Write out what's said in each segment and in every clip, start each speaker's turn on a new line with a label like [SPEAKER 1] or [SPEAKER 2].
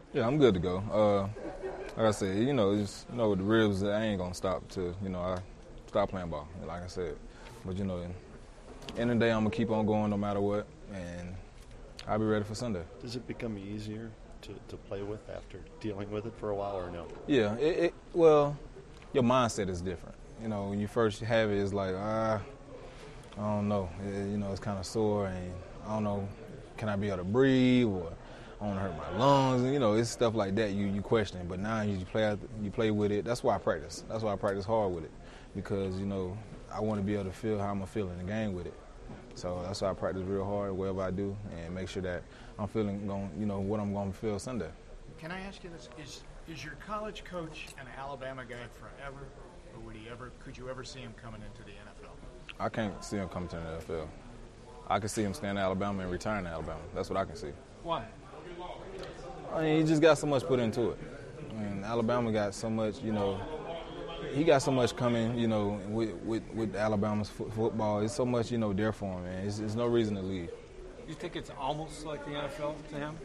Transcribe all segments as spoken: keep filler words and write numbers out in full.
[SPEAKER 1] Yeah, I'm good to go. Uh, like I said, you know, just you know, with the ribs, I ain't gonna stop till you know I stop playing ball. Like I said, but you know, end of the day, I'm gonna keep on going no matter what, and I'll be ready for Sunday.
[SPEAKER 2] Does it become easier to, to play with after dealing with it for a while, or no?
[SPEAKER 1] Yeah, it, it well, your mindset is different. You know, when you first have it, it's like ah, I don't know. It, you know, it's kind of sore, and I don't know, can I be able to breathe or I don't hurt my lungs, and you know, it's stuff like that you, you question. But now you play out, you play with it. That's why I practice. That's why I practice hard with it, because you know I want to be able to feel how I'm gonna feel in the game with it. So that's why I practice real hard wherever I do, and make sure that I'm feeling, going, you know, what I'm gonna feel Sunday.
[SPEAKER 3] Can I ask you this? Is is your college coach an Alabama guy forever, or would he ever? Could you ever see him coming into the N F L?
[SPEAKER 1] I can't see him coming to the N F L. I can see him staying in Alabama and retiring to Alabama. That's what I can see.
[SPEAKER 3] Why?
[SPEAKER 1] I mean, he just got so much put into it. I mean, Alabama got so much, you know, he got so much coming, you know, with with, with Alabama's fo- football. It's so much, you know, there for him, man. It's, there's no reason to leave.
[SPEAKER 4] You think it's almost like the N F L to him?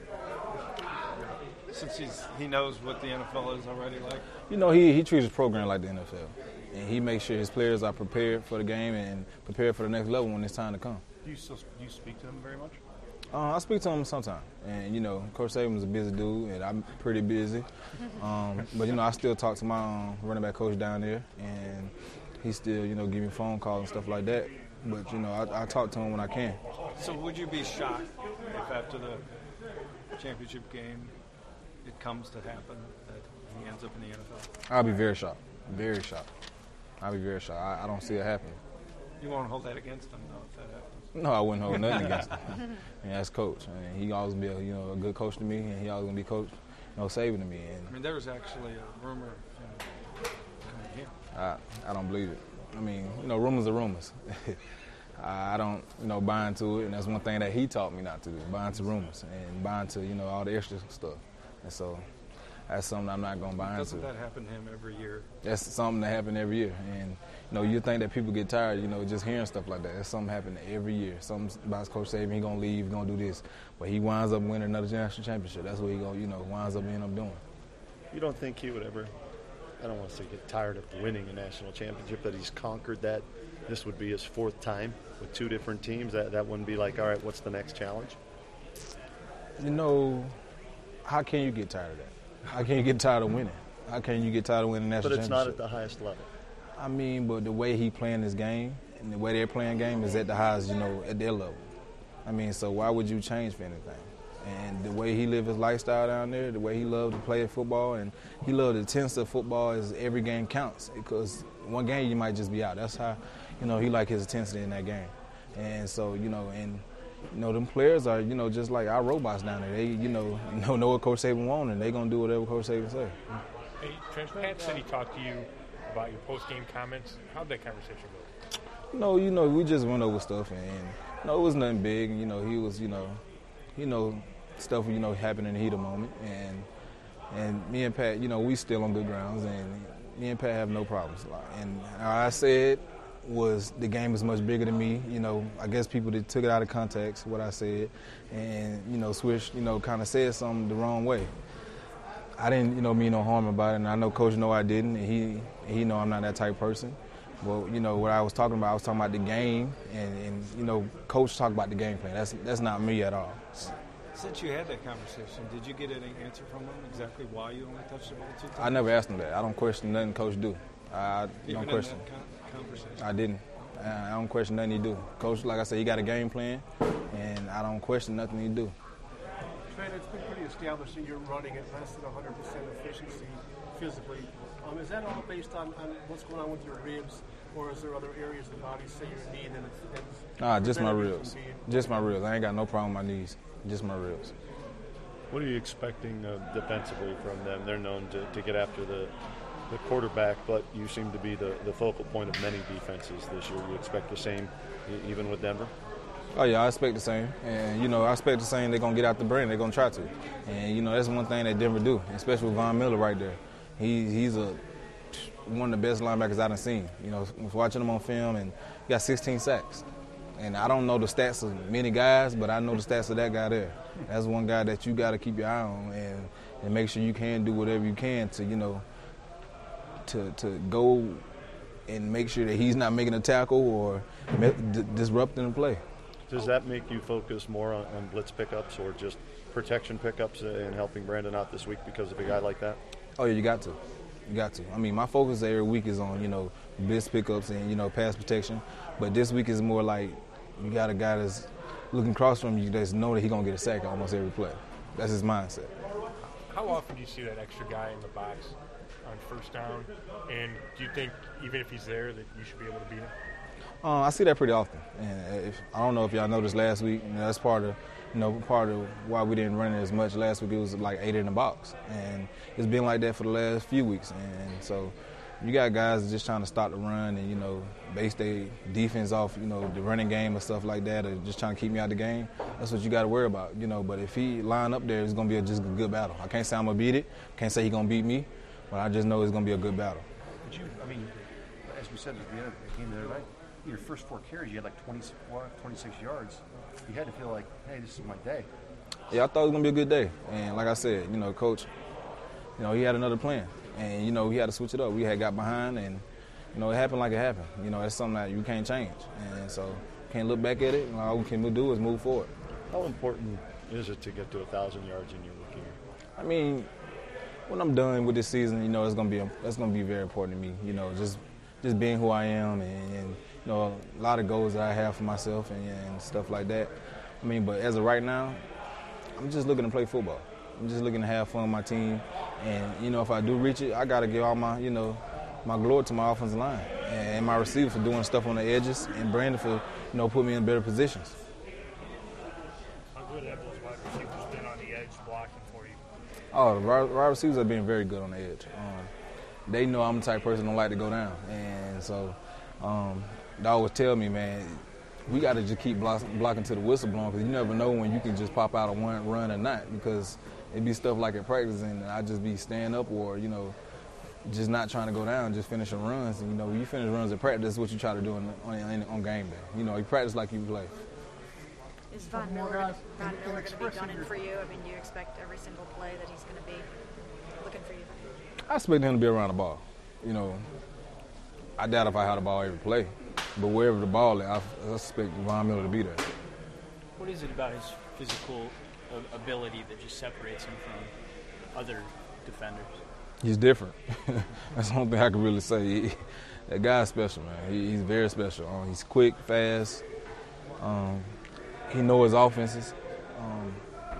[SPEAKER 4] Since he's he knows what the N F L is already like?
[SPEAKER 1] You know, he, he treats his program like the N F L. And he makes sure his players are prepared for the game and prepared for the next level when it's time to come.
[SPEAKER 4] Do you still do you speak to him very much?
[SPEAKER 1] Uh, I speak to him sometimes, and you know, Coach Saban's a busy dude, and I'm pretty busy. Um, but you know, I still talk to my um, running back coach down there, and he still, you know, give me phone calls and stuff like that. But you know, I, I talk to him when I can.
[SPEAKER 4] So, would you be shocked if after the championship game it comes to happen that he ends up in the N F L?
[SPEAKER 1] I'll be very shocked, very shocked. I'll be very shocked. I, I don't see it happening.
[SPEAKER 4] You won't hold that against him, though, if that happens.
[SPEAKER 1] No, I wouldn't hold nothing against him. And that's coach. I mean, he always be a, you know, a good coach to me, and he always gonna be coach, you know, saving to me. And
[SPEAKER 4] I mean, there was actually a rumor of him coming here.
[SPEAKER 1] I, I don't believe it. I mean, you know, rumors are rumors. I don't, you know, buy into it, and that's one thing that he taught me not to do, buy into rumors and buy into, you know, all the extra stuff. And so that's something I'm not going to buy
[SPEAKER 4] Doesn't
[SPEAKER 1] into.
[SPEAKER 4] that happen to him every year?
[SPEAKER 1] That's something that happens every year. And, you know, you think that people get tired, you know, just hearing stuff like that. That's something happening every year. Something about Coach Saban, he going to leave, he going to do this. But he winds up winning another national championship. That's what he going to, you know, winds up being up doing.
[SPEAKER 2] You don't think he would ever, I don't want to say get tired of winning a national championship, that he's conquered that? This would be his fourth time with two different teams. That that wouldn't be like, all right, what's the next challenge?
[SPEAKER 1] You know, how can you get tired of that? How can you get tired of winning? How can you get tired of winning national championship?
[SPEAKER 2] But it's not at the highest level.
[SPEAKER 1] I mean, but the way he playing this game and the way they're playing game is at the highest, you know, at their level. I mean, so why would you change for anything? And the way he live his lifestyle down there, the way he loved to play football, and he loved the intensity of football is every game counts, because one game you might just be out. That's how, you know, he like his intensity in that game. And so, you know, and, you know, them players are, you know, just like our robots down there. They, you know, know, know what Coach Saban wants, and they're going to do whatever Coach Saban say.
[SPEAKER 5] Hey, Trent, Pat said he talked to you about your post-game comments. How'd that conversation go?
[SPEAKER 1] No, you know, we just went over stuff, and, and you know, it was nothing big. You know, he was, you know, you know, stuff, you know, happened in the heat of the moment. And and me and Pat, you know, we still on good grounds, and me and Pat have no problems. And how I said was the game is much bigger than me. You know, I guess people that took it out of context, what I said, and, you know, Swish, you know, kind of said something the wrong way. I didn't, you know, mean no harm about it, and I know Coach know I didn't, and he he know I'm not that type of person. Well, you know, what I was talking about, I was talking about the game, and, and you know, Coach talked about the game plan. That's that's not me at all.
[SPEAKER 4] Since you had that conversation, did you get any answer from him exactly why you only touched the ball two times?
[SPEAKER 1] I never asked him that. I don't question nothing Coach do. I
[SPEAKER 4] Even
[SPEAKER 1] don't question.
[SPEAKER 4] in that con- conversation?
[SPEAKER 1] I didn't. I don't question nothing he do. Coach, like I said, he got a game plan, and I don't question nothing he do.
[SPEAKER 6] Trent, it's been pretty established that you're running at less than one hundred percent efficiency physically. Um, is that all based on, on what's going on with your ribs, or is there other areas of the body, say your knee, and it's, it's
[SPEAKER 1] Nah, just my
[SPEAKER 6] prevented you
[SPEAKER 1] ribs.
[SPEAKER 6] from being-
[SPEAKER 1] Just my ribs. I ain't got no problem with my knees. Just my ribs.
[SPEAKER 2] What are you expecting uh, defensively from them? They're known to, to get after the, the quarterback, but you seem to be the, the focal point of many defenses this year. You expect the same e- even with Denver?
[SPEAKER 1] Oh, yeah, I expect the same. And, you know, I expect the same. They're going to get out the brain. They're going to try to. And, you know, that's one thing that Denver do, especially with Von Miller right there. He He's a one of the best linebackers I've seen. You know, watching him on film, and he got sixteen sacks. And I don't know the stats of many guys, but I know the stats of that guy there. That's one guy that you got to keep your eye on. And, and make sure you can do whatever you can to, you know, to to go and make sure that he's not making a tackle or d- disrupting the play.
[SPEAKER 2] Does that make you focus more on, on blitz pickups or just protection pickups and helping Brandon out this week because of a guy like that?
[SPEAKER 1] Oh, yeah, you got to. You got to. I mean, my focus every week is on, you know, blitz pickups and, you know, pass protection. But this week is more like you got a guy that's looking across from you that's know that he's going to get a sack almost every play. That's his mindset.
[SPEAKER 5] How often do you see that extra guy in the box on first down? And do you think even if he's there that you should be able to beat him?
[SPEAKER 1] Uh, I see that pretty often. And if, I don't know if y'all noticed last week, you know, that's part of, you know, part of why we didn't run it as much last week. It was like eight in the box. And it's been like that for the last few weeks. And so you got guys just trying to stop the run and, you know, base their defense off, you know, the running game and stuff like that, or just trying to keep me out of the game. That's what you got to worry about, you know. But if he line up there, it's going to be a, just a good battle. I can't say I'm going to beat it. Can't say he's going to beat me. But I just know it's going to be a good battle.
[SPEAKER 7] But you, I mean, as we said at the end of the game the other night, your first four carries, you had like twenty-four, twenty-six yards. You had to feel like, hey, this is my day.
[SPEAKER 1] Yeah, I thought it was going to be a good day. And like I said, you know, Coach, you know, he had another plan. And, you know, he had to switch it up. We had got behind, and, you know, it happened like it happened. You know, it's something that you can't change. And so can't look back at it. You know, all we can do is move forward.
[SPEAKER 2] How important is it to get to one thousand yards in your rookie year?
[SPEAKER 1] I mean, when I'm done with this season, you know, it's going to be that's going to be very important to me. You know, just just being who I am and, and you know, a lot of goals that I have for myself and, and stuff like that. I mean, but as of right now, I'm just looking to play football. I'm just looking to have fun with my team. And, you know, if I do reach it, I got to give all my, you know, my glory to my offensive line and my receiver for doing stuff on the edges and Brandon for, you know, putting me in better positions.
[SPEAKER 5] How good have those wide receivers been on the edge blocking for you?
[SPEAKER 1] Oh, the wide wide receivers have been very good on the edge. Um, they know I'm the type of person who don't like to go down. And so um, they always tell me, man, we got to just keep block, blocking to the whistle blowing because you never know when you can just pop out a one run or not, because it'd be stuff like at practice and I just be staying up or, you know, just not trying to go down, just finishing runs. And, you know, when you finish runs at practice, that's what you try to do on, on, on game day. You know, you practice like you play.
[SPEAKER 8] Is Von Miller, Von Miller going to be gunning for you? I mean, do you expect every single play that he's going to be looking for you?
[SPEAKER 1] I expect him to be around the ball. You know, I doubt if I had the ball every play. But wherever the ball is, I, I expect Von Miller to be there.
[SPEAKER 9] What is it about his physical ability that just separates him from other defenders?
[SPEAKER 1] He's different. That's the only thing I can really say. He, that guy's special, man. He, he's very special. Um, he's quick, fast. Um, he knows his offenses. Um,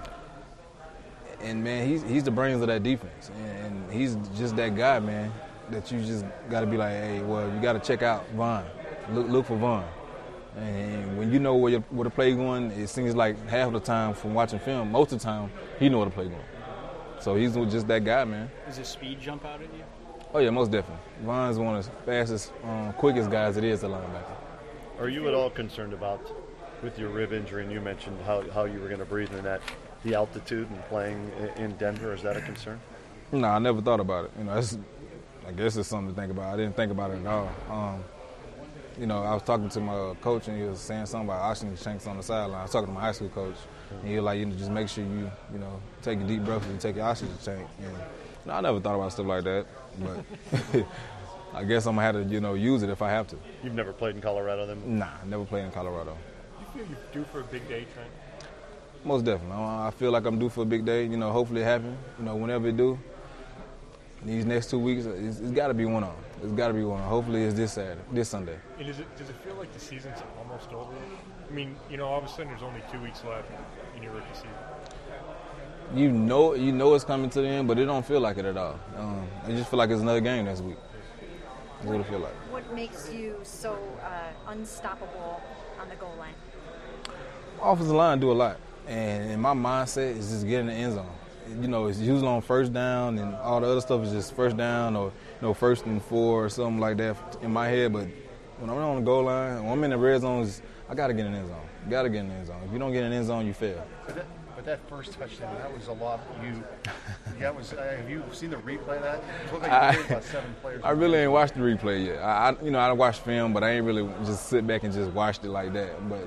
[SPEAKER 1] and, man, he's, he's the brains of that defense. And, and he's just that guy, man, that you just got to be like, hey, well, you got to check out Von. Look, look for Von. And when you know where, your, where the play going, it seems like half the time from watching film, most of the time, he know where the play going. So he's just that guy, man.
[SPEAKER 9] Does his speed jump out at you?
[SPEAKER 1] Oh, yeah, most definitely. Von's one of the fastest, um, quickest guys it is at linebacker.
[SPEAKER 2] Are you at all concerned about, with your rib injury, and you mentioned how, how you were going to breathe in that, the altitude and playing in Denver? Is that a concern?
[SPEAKER 1] No, I never thought about it. You know, it's, I guess it's something to think about. I didn't think about it at all. Um, You know, I was talking to my coach, and he was saying something about oxygen tanks on the sideline. I was talking to my high school coach, and he was like, you know, just make sure you, you know, take a deep breath and take your oxygen tank. And you know, I never thought about stuff like that, but I guess I'm gonna have to, you know, use it if I have to.
[SPEAKER 2] You've never played in Colorado, then?
[SPEAKER 1] Nah, never played in Colorado.
[SPEAKER 5] Do you feel you're due for a big day, Trent?
[SPEAKER 1] Most definitely. I feel like I'm due for a big day. You know, hopefully it happens. You know, whenever it do. These next two weeks, it's, it's got to be one on. It's got to be one on. Hopefully it's this Saturday, this Sunday.
[SPEAKER 5] And is it, does it feel like the season's almost over? I mean, you know, all of a sudden there's only two weeks left in your rookie season.
[SPEAKER 1] You know, you know it's coming to the end, but it don't feel like it at all. Um, I just feel like it's another game next week. That's what it feel like.
[SPEAKER 8] What makes you so uh, unstoppable on the goal line?
[SPEAKER 1] Offensive line do a lot, and, and my mindset is just getting the end zone. You know, it's usually on first down, and all the other stuff is just first down or, you know, first and four or something like that in my head. But when I'm on the goal line, when I'm in the red zone, I got to get in the end zone. You got to get in the end zone. If you don't get in the end zone, you fail.
[SPEAKER 7] But that, but that first touchdown, that was a lot. You, that was. Uh, have you seen the replay of that? It looked like you played about seven players.
[SPEAKER 1] I really ain't watched the replay yet. I, I, you know, I watched film, but I ain't really just sit back and just watched it like that. But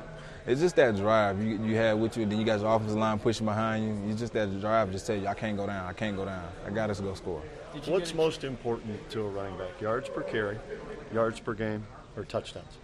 [SPEAKER 1] it's just that drive you you have with you, and then you got your offensive line pushing behind you. It's just that drive. Just tell you, I can't go down. I can't go down. I got us to go score.
[SPEAKER 2] What's most important to a running back? Yards per carry, yards per game, or touchdowns?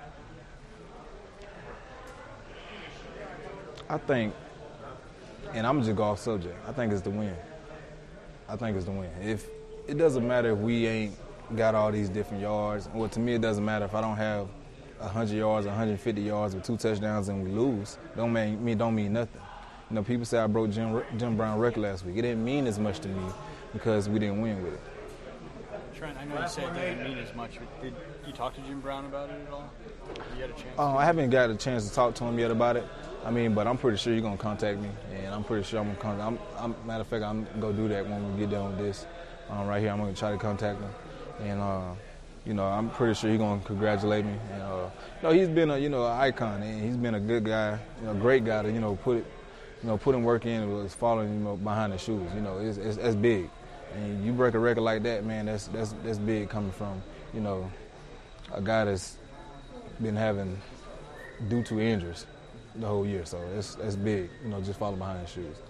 [SPEAKER 1] I think, and I'm just go off subject. I think it's the win. I think it's the win. If it doesn't matter if we ain't got all these different yards. Well, to me, it doesn't matter if I don't have one hundred yards, one hundred fifty yards with two touchdowns and we lose. Don't mean me. Don't mean nothing. You know, people say I broke Jim Jim Brown record last week. It didn't mean as much to me because we didn't win with it.
[SPEAKER 9] Trent, I know you said it didn't mean as much. But did you talk to Jim Brown about it at all? You had a chance?
[SPEAKER 1] Uh, I haven't got a chance to talk to him yet about it. I mean, but I'm pretty sure he's gonna contact me, and I'm pretty sure I'm gonna contact. I'm, I'm matter of fact, I'm gonna go do that when we get done with this. Um, right here, I'm gonna try to contact him, and uh, you know, I'm pretty sure he's gonna congratulate me. And, uh, you know, he's been a you know an icon, and he's been a good guy, you know, great guy to you know put it, you know, put him work in and was following you know behind the shoes. You know, it's, it's that's big, and you break a record like that, man. That's that's that's big coming from you know a guy that's been having due to injuries the whole year. So it's that's big, you know, just follow behind his shoes.